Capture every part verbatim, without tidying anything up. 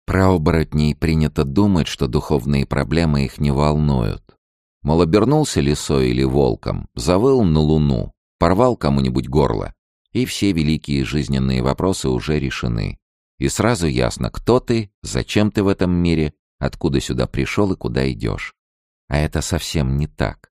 Про оборотней принято думать, что духовные проблемы их не волнуют. Мол, обернулся лисой или волком, завыл на луну, порвал кому-нибудь горло, и все великие жизненные вопросы уже решены. И сразу ясно, кто ты, зачем ты в этом мире, откуда сюда пришел и куда идешь. А это совсем не так.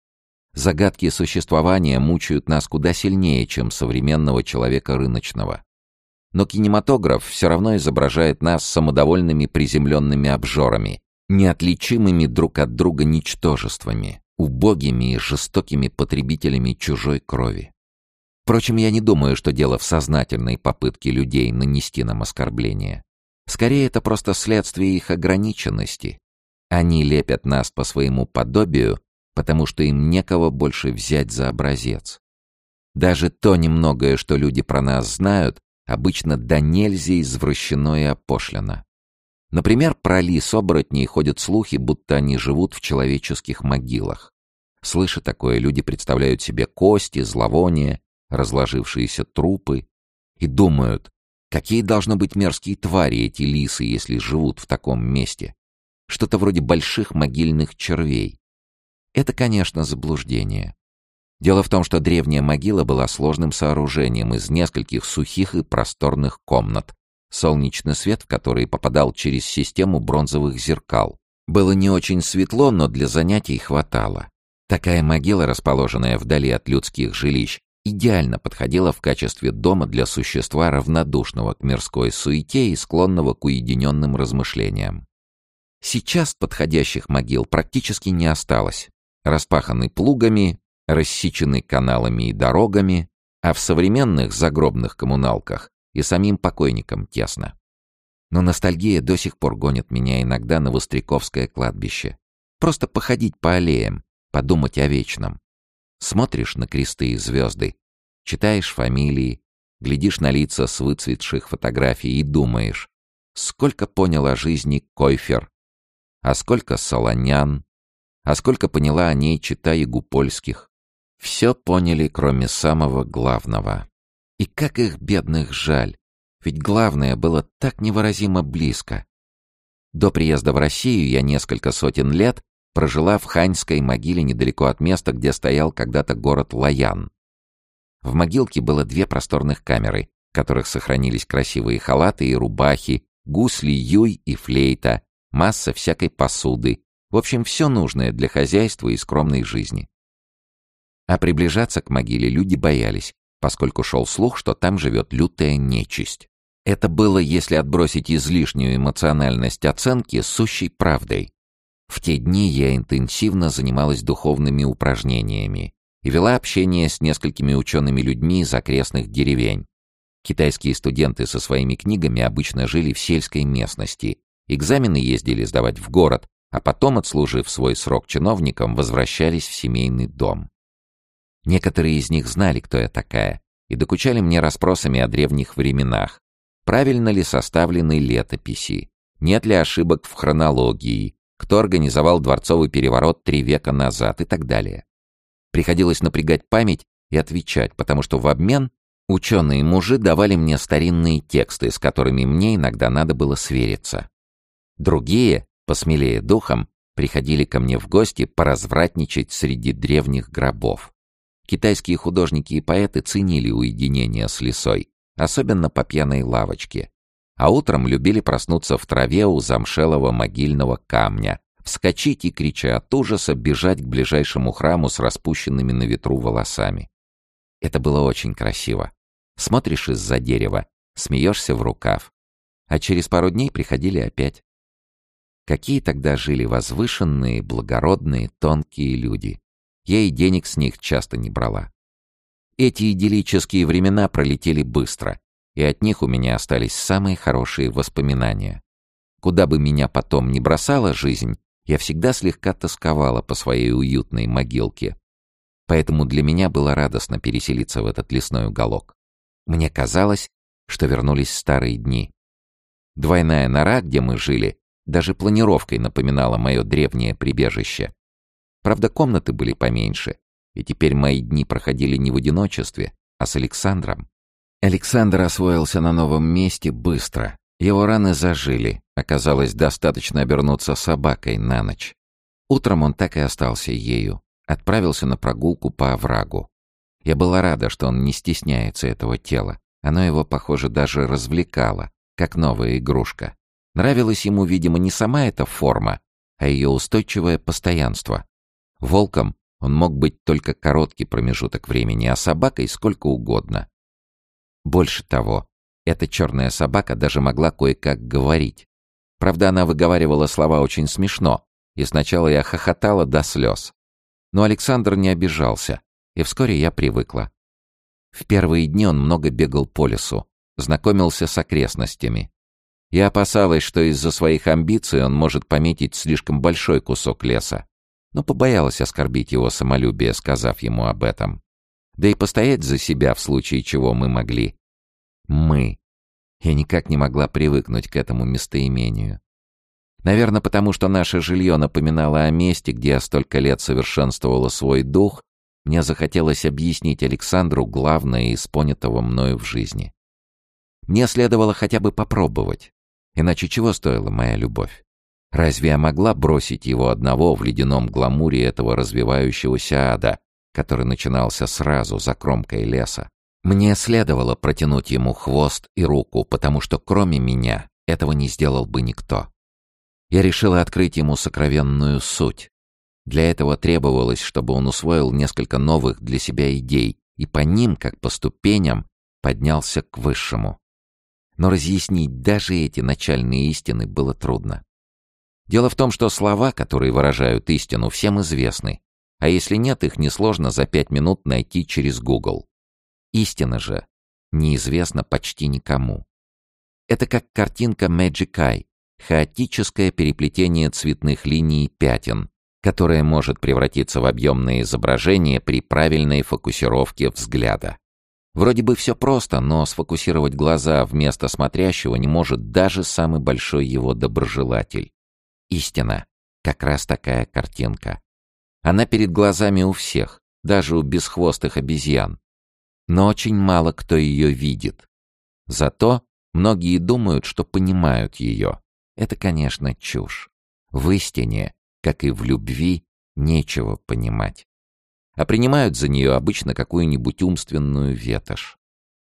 Загадки существования мучают нас куда сильнее, чем современного человека рыночного. Но кинематограф все равно изображает нас самодовольными приземленными обжорами, неотличимыми друг от друга ничтожествами, убогими и жестокими потребителями чужой крови. Впрочем, я не думаю, что дело в сознательной попытке людей нанести нам оскорбление. Скорее, это просто следствие их ограниченности. Они лепят нас по своему подобию, потому что им некого больше взять за образец. Даже то немногое, что люди про нас знают, обычно до нельзя извращено и опошлено. Например, про лис-оборотней ходят слухи, будто они живут в человеческих могилах. Слыша такое, люди представляют себе кости, зловония, разложившиеся трупы и думают, какие должны быть мерзкие твари эти лисы, если живут в таком месте. Что-то вроде больших могильных червей. Это, конечно, заблуждение. Дело в том, что древняя могила была сложным сооружением из нескольких сухих и просторных комнат, солнечный свет в которые попадал через систему бронзовых зеркал. Было не очень светло, но для занятий хватало. Такая могила, расположенная вдали от людских жилищ, идеально подходила в качестве дома для существа, равнодушного к мирской суете и склонного к уединенным размышлениям. Сейчас подходящих могил практически не осталось. Распаханы плугами, рассечены каналами и дорогами, а в современных загробных коммуналках и самим покойникам тесно. Но ностальгия до сих пор гонит меня иногда на Востряковское кладбище. Просто походить по аллеям, подумать о вечном. Смотришь на кресты и звезды, читаешь фамилии, глядишь на лица с выцветших фотографий и думаешь, сколько понял о жизни Койфер, а сколько Солонян, а сколько поняла о ней чета Ягупольских. Все поняли, кроме самого главного. И как их, бедных, жаль, ведь главное было так невыразимо близко. До приезда в Россию я несколько сотен лет прожила в ханьской могиле недалеко от места, где стоял когда-то город Лоян. В могилке было две просторных камеры, в которых сохранились красивые халаты и рубахи, гусли, юй и флейта, масса всякой посуды, в общем, все нужное для хозяйства и скромной жизни. А приближаться к могиле люди боялись, поскольку шел слух, что там живет лютая нечисть. Это было, если отбросить излишнюю эмоциональность оценки, сущей правдой. В те дни я интенсивно занималась духовными упражнениями и вела общение с несколькими учеными людьми из окрестных деревень. Китайские студенты со своими книгами обычно жили в сельской местности, экзамены ездили сдавать в город, а потом, отслужив свой срок чиновникам, возвращались в семейный дом. Некоторые из них знали, кто я такая, и докучали мне расспросами о древних временах. Правильно ли составлены летописи? Нет ли ошибок в хронологии? Кто организовал дворцовый переворот три века назад и так далее? Приходилось напрягать память и отвечать, потому что в обмен ученые-мужи давали мне старинные тексты, с которыми мне иногда надо было свериться. Другие, посмелее духом, приходили ко мне в гости поразвратничать среди древних гробов. Китайские художники и поэты ценили уединение с лесой, особенно по пьяной лавочке. А утром любили проснуться в траве у замшелого могильного камня, вскочить и, крича от ужаса, бежать к ближайшему храму с распущенными на ветру волосами. Это было очень красиво. Смотришь из-за дерева, смеешься в рукав. А через пару дней приходили опять. Какие тогда жили возвышенные, благородные, тонкие люди. Я и денег с них часто не брала. Эти идиллические времена пролетели быстро, и от них у меня остались самые хорошие воспоминания. Куда бы меня потом ни бросала жизнь, я всегда слегка тосковала по своей уютной могилке. Поэтому для меня было радостно переселиться в этот лесной уголок. Мне казалось, что вернулись старые дни. Двойная нора, где мы жили, даже планировкой напоминала мое древнее прибежище. Правда, комнаты были поменьше, и теперь мои дни проходили не в одиночестве, а с Александром. Александр освоился на новом месте быстро, Его раны зажили, оказалось достаточно обернуться собакой на ночь. Утром он так и остался ею, отправился на прогулку по оврагу. Я была рада, что он не стесняется этого тела. Оно его, похоже, даже развлекало, как новая игрушка. Нравилась ему, видимо, не сама эта форма, а ее устойчивое постоянство. Волком он мог быть только короткий промежуток времени, а собакой сколько угодно. Больше того, эта черная собака даже могла кое-как говорить. Правда, она выговаривала слова очень смешно, и сначала я хохотала до слез. Но Александр не обижался, и вскоре я привыкла. В первые дни он много бегал по лесу, знакомился с окрестностями. Я опасалась, что из-за своих амбиций он может пометить слишком большой кусок леса, но побоялась оскорбить его самолюбие, сказав ему об этом. Да и постоять за себя в случае чего мы могли. Мы. Я никак не могла привыкнуть к этому местоимению. Наверное, потому что наше жилье напоминало о месте, где я столько лет совершенствовала свой дух, мне захотелось объяснить Александру главное из понятого мною в жизни. Мне следовало хотя бы попробовать. Иначе чего стоила моя любовь? Разве я могла бросить его одного в ледяном гламуре этого развивающегося ада, который начинался сразу за кромкой леса? Мне следовало протянуть ему хвост и руку, потому что кроме меня этого не сделал бы никто. Я решила открыть ему сокровенную суть. Для этого требовалось, чтобы он усвоил несколько новых для себя идей и по ним, как по ступеням, поднялся к высшему. Но разъяснить даже эти начальные истины было трудно. Дело в том, что слова, которые выражают истину, всем известны, а если нет, их несложно за пять минут найти через Google. Истина же неизвестна почти никому. Это как картинка Magic Eye, хаотическое переплетение цветных линий и пятен, которое может превратиться в объемное изображение при правильной фокусировке взгляда. Вроде бы все просто, но сфокусировать глаза вместо смотрящего не может даже самый большой его доброжелатель. Истина — как раз такая картинка. Она перед глазами у всех, даже у бесхвостых обезьян. Но очень мало кто ее видит. Зато многие думают, что понимают ее. Это, конечно, чушь. В истине, как и в любви, нечего понимать. А принимают за нее обычно какую-нибудь умственную ветошь.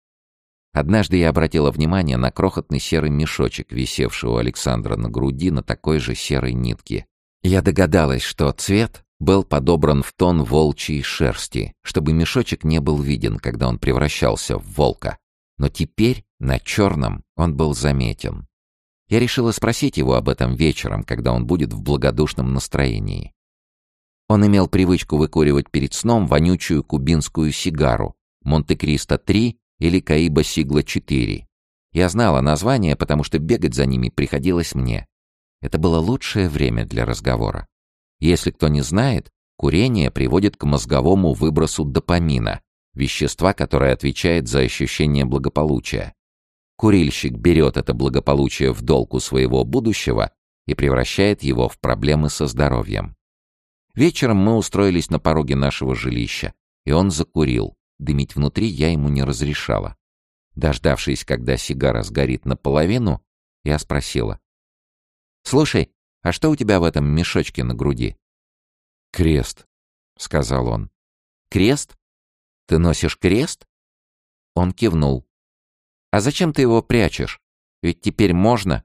Однажды я обратила внимание на крохотный серый мешочек, висевший у Александра на груди на такой же серой нитке. Я догадалась, что цвет был подобран в тон волчьей шерсти, чтобы мешочек не был виден, когда он превращался в волка. Но теперь на черном он был заметен. Я решила спросить его об этом вечером, когда он будет в благодушном настроении. Он имел привычку выкуривать перед сном вонючую кубинскую сигару «Монте-Кристо три» или «Каиба Сигла четыре». Я знала название, потому что бегать за ними приходилось мне. Это было лучшее время для разговора. Если кто не знает, курение приводит к мозговому выбросу допамина, вещества, которое отвечает за ощущение благополучия. Курильщик берет это благополучие в долг у своего будущего и превращает его в проблемы со здоровьем. Вечером мы устроились на пороге нашего жилища, и он закурил. Дымить внутри я ему не разрешала. Дождавшись, когда сигара сгорит наполовину, я спросила: «Слушай, а что у тебя в этом мешочке на груди?» «Крест», — сказал он. «Крест? Ты носишь крест?» Он кивнул. «А зачем ты его прячешь? Ведь теперь можно».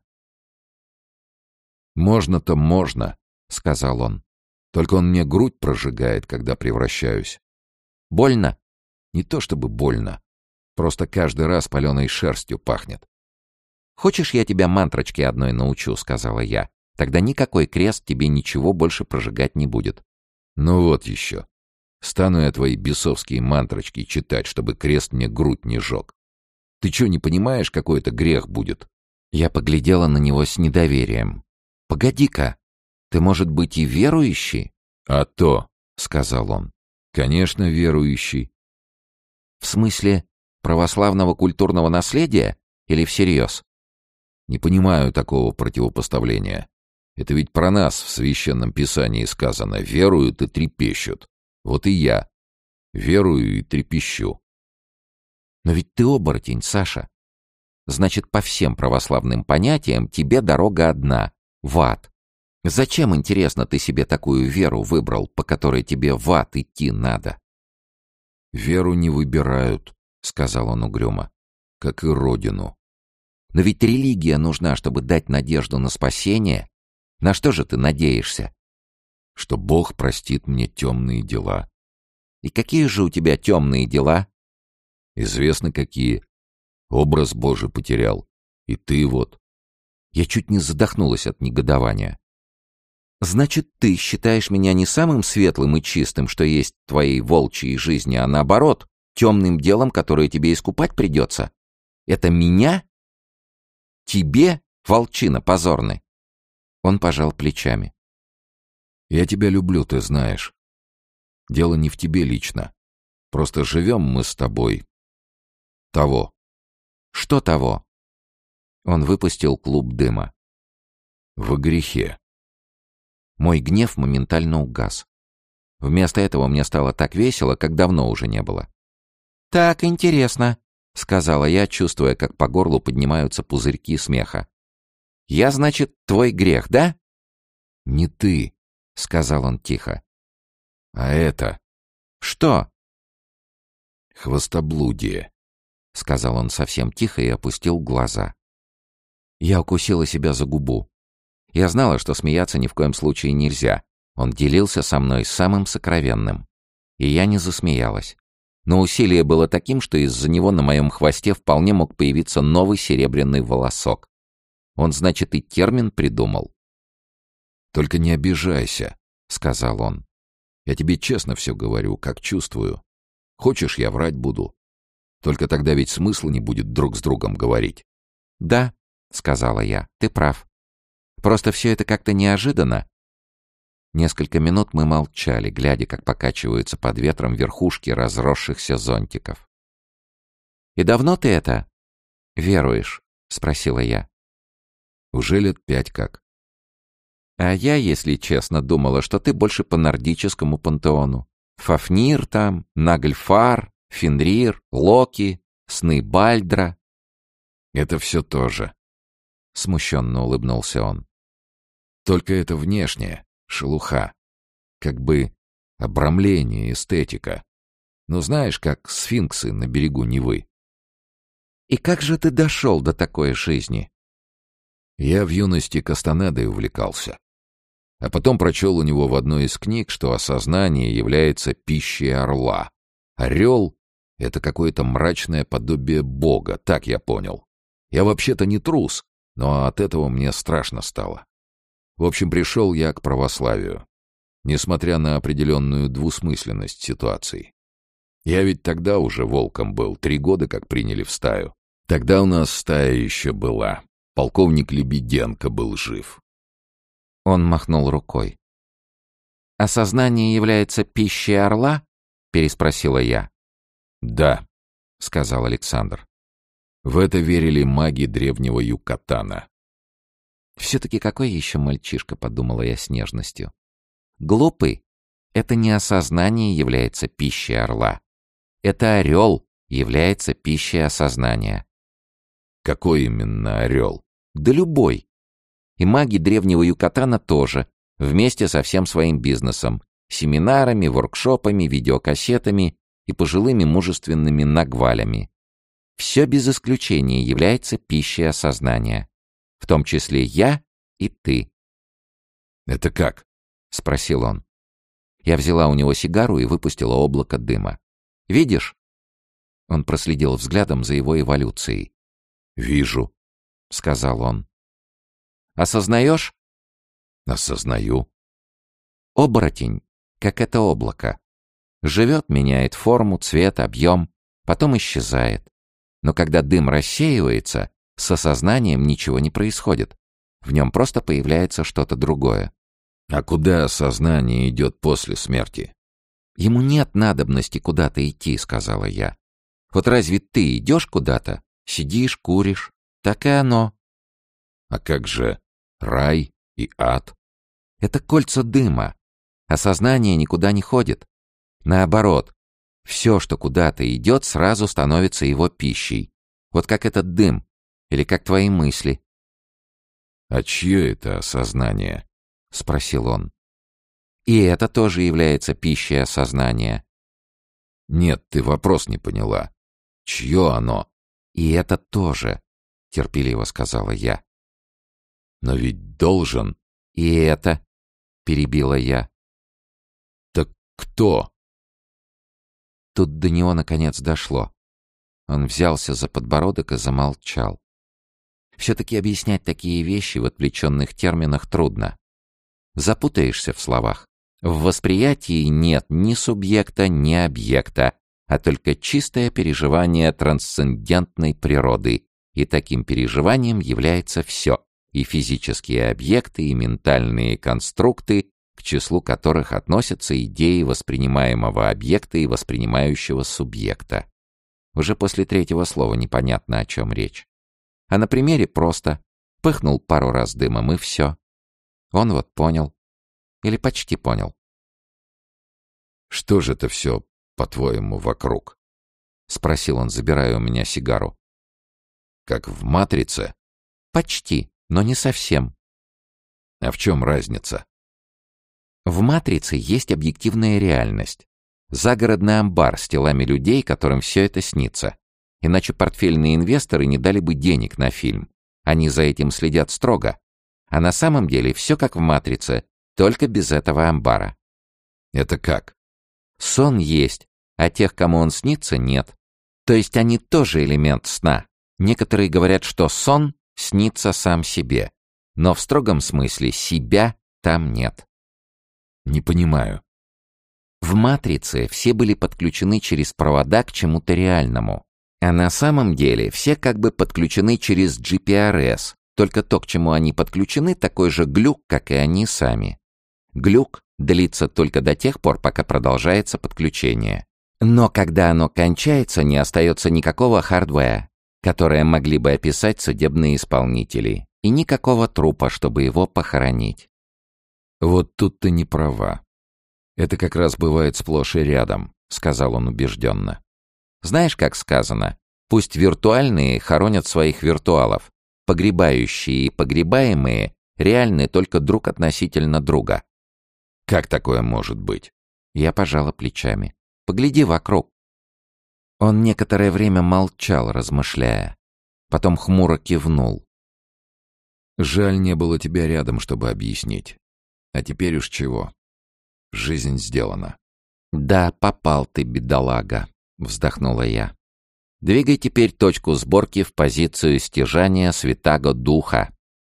«Можно-то можно», — сказал он. «Только он мне грудь прожигает, когда превращаюсь». «Больно?» «Не то чтобы больно. Просто каждый раз паленой шерстью пахнет». «Хочешь, я тебя мантрочки одной научу?» — сказала я. «Тогда никакой крест тебе ничего больше прожигать не будет». «Ну вот еще. Стану я твои бесовские мантрочки читать, чтобы крест мне грудь не жег. Ты что, не понимаешь, какой это грех будет?» Я поглядела на него с недоверием. «Погоди-ка, ты, может быть, и верующий?» «А то», — сказал он. «Конечно, верующий». «В смысле православного культурного наследия или всерьез?» «Не понимаю такого противопоставления. Это ведь про нас в Священном Писании сказано: веруют и трепещут. Вот и я верую и трепещу». «Но ведь ты оборотень, Саша». Значит, по всем православным понятиям тебе дорога одна — в ад. Зачем, интересно, ты себе такую веру выбрал, по которой тебе в ад идти надо? «Веру не выбирают», — сказал он угрюмо, — «как и родину». Но ведь религия нужна, чтобы дать надежду на спасение. На что же ты надеешься? Что Бог простит мне темные дела. И какие же у тебя темные дела? Известно какие. Образ Божий потерял. И ты вот. Я чуть не задохнулась от негодования. Значит, ты считаешь меня не самым светлым и чистым, что есть в твоей волчьей жизни, а наоборот, темным делом, которое тебе искупать придется? Это меня? Тебе, волчина позорный? Он пожал плечами. Я тебя люблю, ты знаешь. Дело не в тебе лично. Просто живем мы с тобой. Того. Что того? Он выпустил клуб дыма. В грехе. Мой гнев моментально угас. Вместо этого мне стало так весело, как давно уже не было. «Так интересно», — сказала я, чувствуя, как по горлу поднимаются пузырьки смеха. «Я, значит, твой грех, да?» «Не ты», — сказал он тихо. «А это...» «Что?» «Хвостоблудие», — сказал он совсем тихо и опустил глаза. Я укусила себя за губу. Я знала, что смеяться ни в коем случае нельзя. Он делился со мной самым сокровенным. И я не засмеялась. Но усилие было таким, что из-за него на моем хвосте вполне мог появиться новый серебряный волосок. Он, значит, и термин придумал. «Только не обижайся», — сказал он. «Я тебе честно все говорю, как чувствую. Хочешь, я врать буду. Только тогда ведь смысла не будет друг с другом говорить». «Да», — сказала я, — «ты прав. Просто все это как-то неожиданно». Несколько минут мы молчали, глядя, как покачиваются под ветром верхушки разросшихся зонтиков. «И давно ты это веруешь?» — спросила я. «Уже лет пять как». «А я, если честно, думала, что ты больше по нордическому пантеону. Фафнир там, Нагльфар, Фенрир, Локи, сны Бальдра». «Это все то же», — смущенно улыбнулся он. «Только это внешнее. Шелуха. Как бы обрамление, эстетика. Ну, знаешь, как сфинксы на берегу Невы». «И как же ты дошел до такой жизни?» Я в юности Кастанедой увлекался. А потом прочел у него в одной из книг, что осознание является пищей орла. Орел — это какое-то мрачное подобие Бога, так я понял. Я вообще-то не трус, но от этого мне страшно стало. В общем, пришел я к православию, несмотря на определенную двусмысленность ситуации. Я ведь тогда уже волком был, три года как приняли в стаю. Тогда у нас стая еще была. Полковник Лебеденко был жив. Он махнул рукой. «Осознание является пищей орла?» — переспросила я. «Да», — сказал Александр. «В это верили маги древнего Юкатана». «Все-таки какой еще мальчишка?» — подумала я с нежностью. «Глупый. Это не осознание является пищей орла. Это орел является пищей осознания». «Какой именно орел?» «Да любой. И маги древнего Юкатана тоже, вместе со всем своим бизнесом, семинарами, воркшопами, видеокассетами и пожилыми мужественными нагвалями. Все без исключения является пищей осознания. В том числе я и ты». «Это как?» — спросил он. Я взяла у него сигару и выпустила облако дыма. «Видишь?» Он проследил взглядом за его эволюцией. «Вижу», — сказал он. «Осознаешь?» «Осознаю». Оборотень, как это облако. Живет, меняет форму, цвет, объем, потом исчезает. Но когда дым рассеивается, с осознанием ничего не происходит. В нем просто появляется что-то другое. «А куда сознание идет после смерти?» «Ему нет надобности куда-то идти», — сказала я. «Вот разве ты идешь куда-то? Сидишь, куришь. Так и оно». «А как же рай и ад?» «Это кольца дыма. Осознание никуда не ходит. Наоборот, все, что куда-то идет, сразу становится его пищей. Вот как этот дым. Или как твои мысли?» «А чье это осознание?» — спросил он. «И это тоже является пищей осознания». «Нет, ты вопрос не поняла. Чье оно?» «И это тоже», — терпеливо сказала я. «Но ведь должен...» «И это», — перебила я. «Так кто?» Тут до него наконец дошло. Он взялся за подбородок и замолчал. Все-таки объяснять такие вещи в отвлеченных терминах трудно. Запутаешься в словах. В восприятии нет ни субъекта, ни объекта, а только чистое переживание трансцендентной природы, и таким переживанием является все, и физические объекты, и ментальные конструкты, к числу которых относятся идеи воспринимаемого объекта и воспринимающего субъекта. Уже после третьего слова непонятно, о чем речь. А на примере просто пыхнул пару раз дымом, и все. Он вот понял. Или почти понял. «Что же это все, по-твоему, вокруг?» — спросил он, забирая у меня сигару. «Как в «Матрице»?» «Почти, но не совсем». «А в чем разница?» В «Матрице» есть объективная реальность. Загородный амбар с телами людей, которым все это снится. Иначе портфельные инвесторы не дали бы денег на фильм. Они за этим следят строго. А на самом деле все как в «Матрице», только без этого амбара. «Это как?» Сон есть, а тех, кому он снится, нет. То есть они тоже элемент сна. Некоторые говорят, что сон снится сам себе. Но в строгом смысле себя там нет. «Не понимаю». В «Матрице» все были подключены через провода к чему-то реальному. А на самом деле все как бы подключены через джи пи ар эс, только то, к чему они подключены, такой же глюк, как и они сами. Глюк длится только до тех пор, пока продолжается подключение. Но когда оно кончается, не остается никакого хардвера, которое могли бы описать судебные исполнители, и никакого трупа, чтобы его похоронить. «Вот тут ты не права. Это как раз бывает сплошь и рядом», — сказал он убежденно. Знаешь, как сказано, пусть виртуальные хоронят своих виртуалов, погребающие и погребаемые реальны только друг относительно друга. «Как такое может быть?» Я пожала плечами. «Погляди вокруг». Он некоторое время молчал, размышляя. Потом хмуро кивнул. «Жаль, не было тебя рядом, чтобы объяснить. А теперь уж чего? Жизнь сделана». «Да, попал ты, бедолага», — вздохнула я. «Двигай теперь точку сборки в позицию стяжания святаго духа».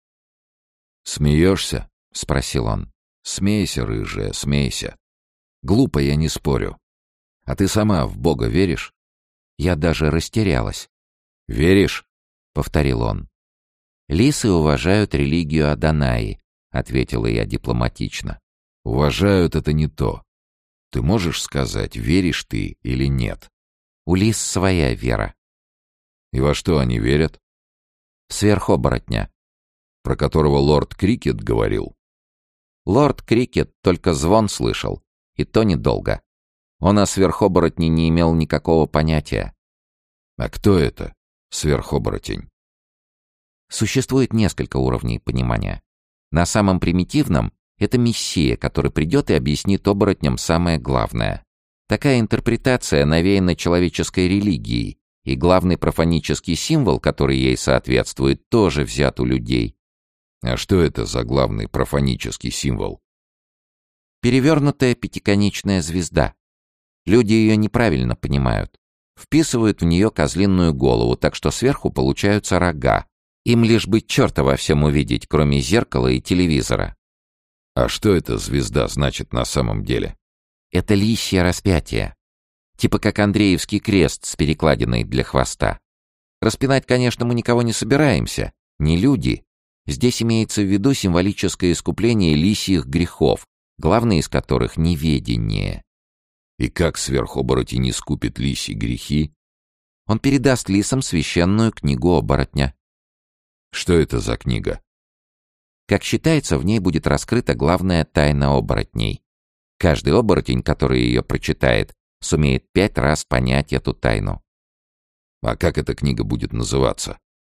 «Смеешься?» — спросил он. «Смейся, рыжая, смейся. Глупо, я не спорю. А ты сама в Бога веришь?» Я даже растерялась. «Веришь?» — повторил он. «Лисы уважают религию Адонаи», — ответила я дипломатично. «Уважают — это не то. Ты можешь сказать, веришь ты или нет?» «У лис своя вера». «И во что они верят?» «В сверхоборотня». «Про которого лорд Крикет говорил?» Лорд Крикет только звон слышал, и то недолго. Он о сверхоборотне не имел никакого понятия. «А кто это, сверхоборотень?» Существует несколько уровней понимания. На самом примитивном — это мессия, который придет и объяснит оборотням самое главное. Такая интерпретация навеяна человеческой религией, и главный профанический символ, который ей соответствует, тоже взят у людей. «А что это за главный профанический символ?» Перевернутая пятиконечная звезда. Люди ее неправильно понимают. Вписывают в нее козлиную голову, так что сверху получаются рога. Им лишь бы черта во всем увидеть, кроме зеркала и телевизора. «А что эта звезда значит на самом деле?» Это лисье распятие. Типа как Андреевский крест с перекладиной для хвоста. Распинать, конечно, мы никого не собираемся. Не люди. Здесь имеется в виду символическое искупление лисьих грехов, главный из которых — неведение. «И как сверхоборотень искупит лисьи грехи?» Он передаст лисам священную книгу оборотня. «Что это за книга?» Как считается, в ней будет раскрыта главная тайна оборотней. Каждый оборотень, который ее прочитает, сумеет пять раз понять эту тайну. «А как эта книга будет называться?»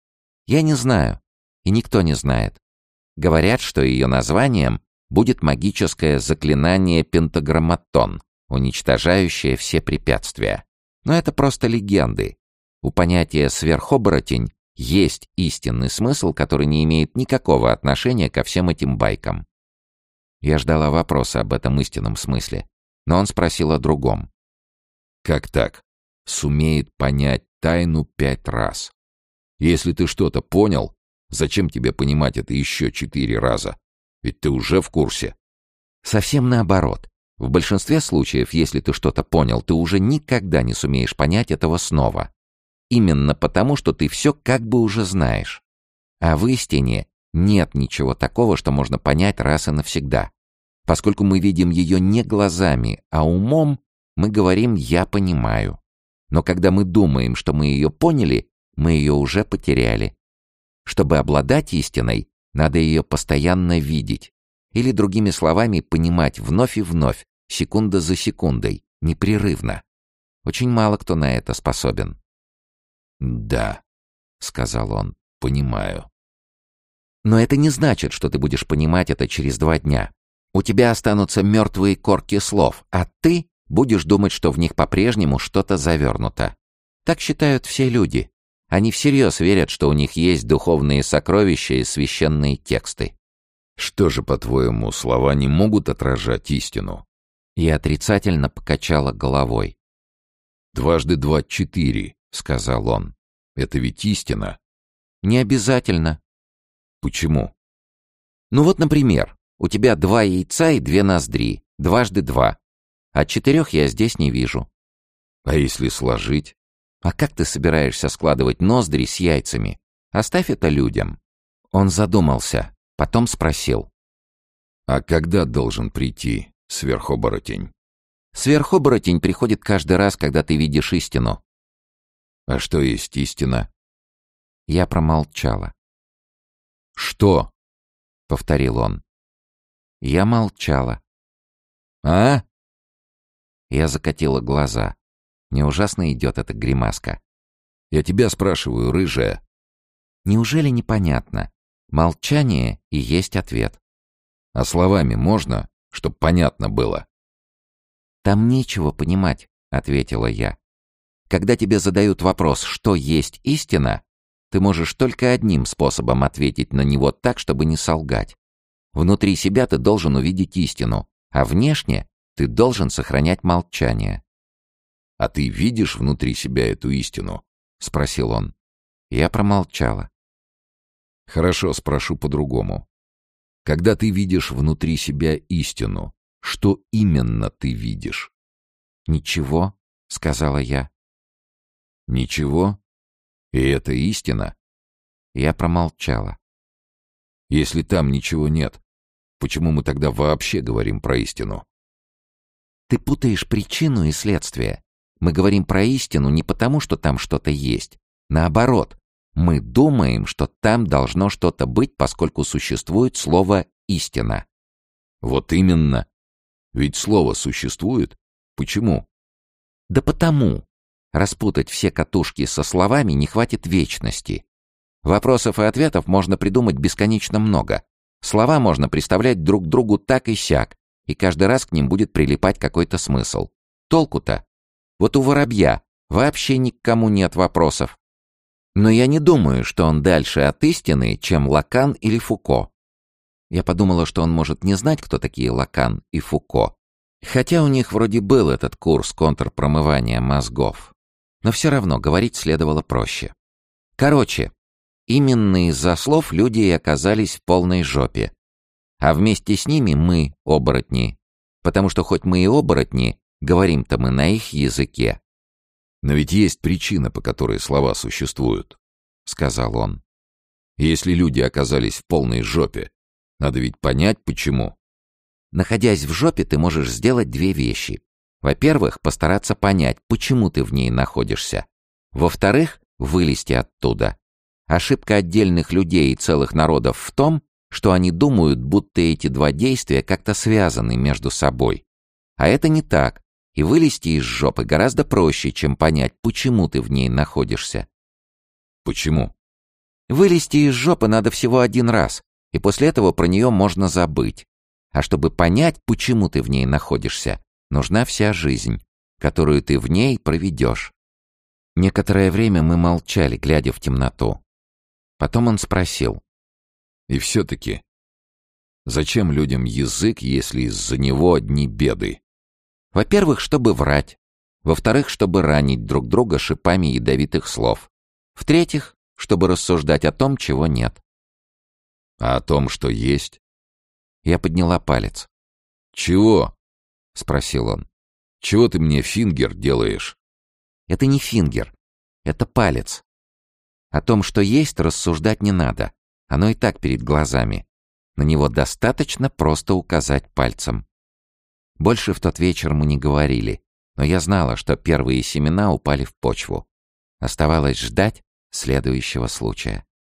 Я не знаю, и никто не знает. Говорят, что ее названием будет магическое заклинание пентаграмматон, уничтожающее все препятствия. Но это просто легенды. У понятия «сверхоборотень» есть истинный смысл, который не имеет никакого отношения ко всем этим байкам. Я ждала вопроса об этом истинном смысле, но он спросил о другом. Как так? Сумеет понять тайну пять раз. Если ты что-то понял, зачем тебе понимать это еще четыре раза? Ведь ты уже в курсе. Совсем наоборот. В большинстве случаев, если ты что-то понял, ты уже никогда не сумеешь понять этого снова. Именно потому, что ты все как бы уже знаешь. А в истине нет ничего такого, что можно понять раз и навсегда. Поскольку мы видим ее не глазами, а умом, мы говорим «я понимаю». Но когда мы думаем, что мы ее поняли, мы ее уже потеряли. Чтобы обладать истиной, надо ее постоянно видеть. Или, другими словами, понимать вновь и вновь, секунда за секундой, непрерывно. Очень мало кто на это способен. «Да», — сказал он, — «понимаю». Но это не значит, что ты будешь понимать это через два дня. У тебя останутся мертвые корки слов, а ты будешь думать, что в них по-прежнему что-то завернуто. Так считают все люди. Они всерьез верят, что у них есть духовные сокровища и священные тексты. Что же, по-твоему, слова не могут отражать истину? Я отрицательно покачала головой. «Дважды два — четыре», — сказал он. «Это ведь истина?» «Не обязательно». «Почему?» «Ну вот, например, у тебя два яйца и две ноздри. Дважды два. А четырех я здесь не вижу». «А если сложить?» «А как ты собираешься складывать ноздри с яйцами? Оставь это людям». Он задумался, потом спросил. «А когда должен прийти сверхоборотень?» «Сверхоборотень приходит каждый раз, когда ты видишь истину». «А что есть истина?» Я промолчала. «Что?» — повторил он. Я молчала. «А?» Я закатила глаза. Не ужасно идет эта гримаска. «Я тебя спрашиваю, рыжая». Неужели непонятно? Молчание и есть ответ. «А словами можно, чтоб понятно было?» «Там нечего понимать», — ответила я. «Когда тебе задают вопрос, что есть истина, ты можешь только одним способом ответить на него так, чтобы не солгать. Внутри себя ты должен увидеть истину, а внешне ты должен сохранять молчание». «А ты видишь внутри себя эту истину?» — спросил он. Я промолчала. «Хорошо, спрошу по-другому. Когда ты видишь внутри себя истину, что именно ты видишь?» «Ничего», — сказала я. «Ничего? И это истина?» Я промолчала. «Если там ничего нет, почему мы тогда вообще говорим про истину?» «Ты путаешь причину и следствие. Мы говорим про истину не потому, что там что-то есть. Наоборот, мы думаем, что там должно что-то быть, поскольку существует слово «истина». «Вот именно. Ведь слово существует. Почему?» Да потому. Распутать все катушки со словами не хватит вечности. Вопросов и ответов можно придумать бесконечно много. Слова можно представлять друг другу так и сяк, и каждый раз к ним будет прилипать какой-то смысл. Толку-то? Вот у воробья вообще ни к кому нет вопросов. Но я не думаю, что он дальше от истины, чем Лакан или Фуко. Я подумала, что он может не знать, кто такие Лакан и Фуко. Хотя у них вроде был этот курс контрпромывания мозгов. Но все равно говорить следовало проще. Короче, именно из-за слов люди и оказались в полной жопе. А вместе с ними мы, оборотни. Потому что хоть мы и оборотни, говорим-то мы на их языке. «Но ведь есть причина, по которой слова существуют», — сказал он. «Если люди оказались в полной жопе, надо ведь понять, почему». Находясь в жопе, ты можешь сделать две вещи. Во-первых, постараться понять, почему ты в ней находишься. Во-вторых, вылезти оттуда. Ошибка отдельных людей и целых народов в том, что они думают, будто эти два действия как-то связаны между собой. А это не так, и вылезти из жопы гораздо проще, чем понять, почему ты в ней находишься. «Почему?» Вылезти из жопы надо всего один раз, и после этого про нее можно забыть. А чтобы понять, почему ты в ней находишься, нужна вся жизнь, которую ты в ней проведешь. Некоторое время мы молчали, глядя в темноту. Потом он спросил. И все-таки, зачем людям язык, если из-за него одни беды? Во-первых, чтобы врать. Во-вторых, чтобы ранить друг друга шипами ядовитых слов. В-третьих, чтобы рассуждать о том, чего нет. А о том, что есть? Я подняла палец. «Чего?» — спросил он. «Чего ты мне фингер делаешь?» Это не фингер, это палец. О том, что есть, рассуждать не надо. Оно и так перед глазами. На него достаточно просто указать пальцем. Больше в тот вечер мы не говорили, но я знала, что первые семена упали в почву. Оставалось ждать следующего случая.